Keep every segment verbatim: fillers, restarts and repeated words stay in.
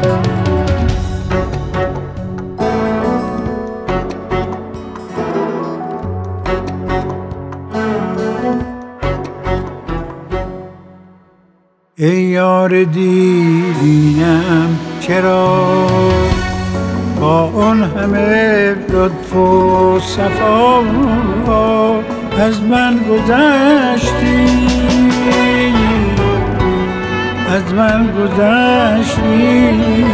ای یار دیرینم چرا با اون همه لطف و صفا از من گذشتی، از من گذشتی،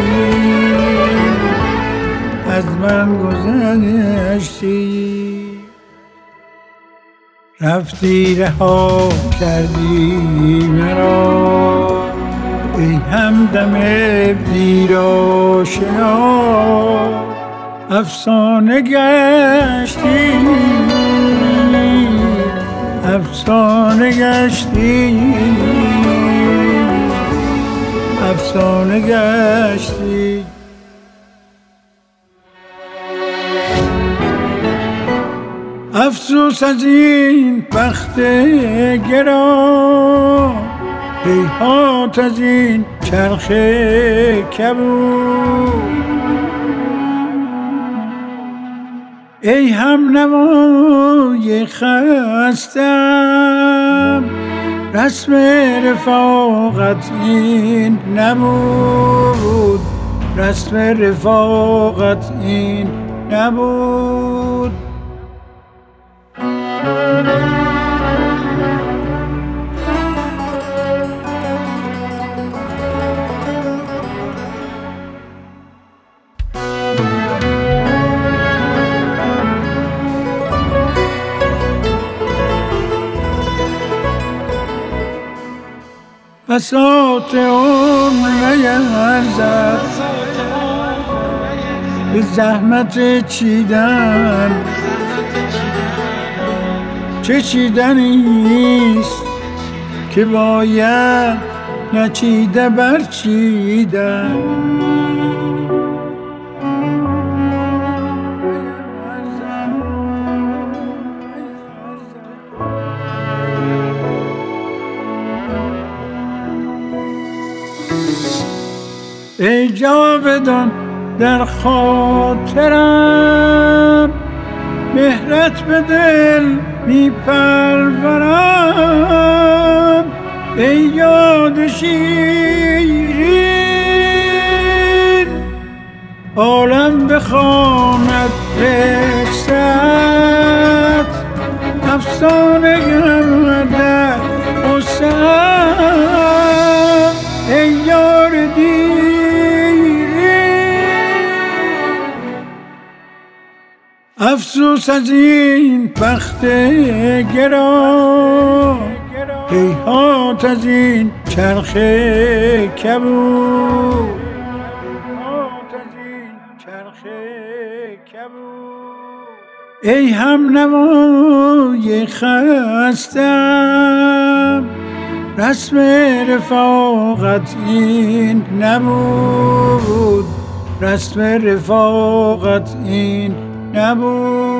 از من گذشتی. رفتی رها کردی مرا ای همدم دیر آشنا، افسانه گشتی، افسانه گشتی، افسانه گشتی. افسوس از این بخت گران، هیهات از این چرخ کبود. ای هم نوای خستم، رسم رفاقت این نبود، رسم رفاقت این نبود. بساط عمر نیرزد به زحمت چیدن، چه چیدنیست که باید نچیده برچیدن. ای جاودان در خاطرم، مهرت به دل می پرورم. ای یاد شیرین عالم بخواند قصه‌ات، افسانه گردد قصه‌ام. ای یار دیرین افسوس از این بخت گران، هیهات از این چرخ کبود، ای هم نوای خستم، رسم رفاقت این نبود، رسم رفاقت این نبود.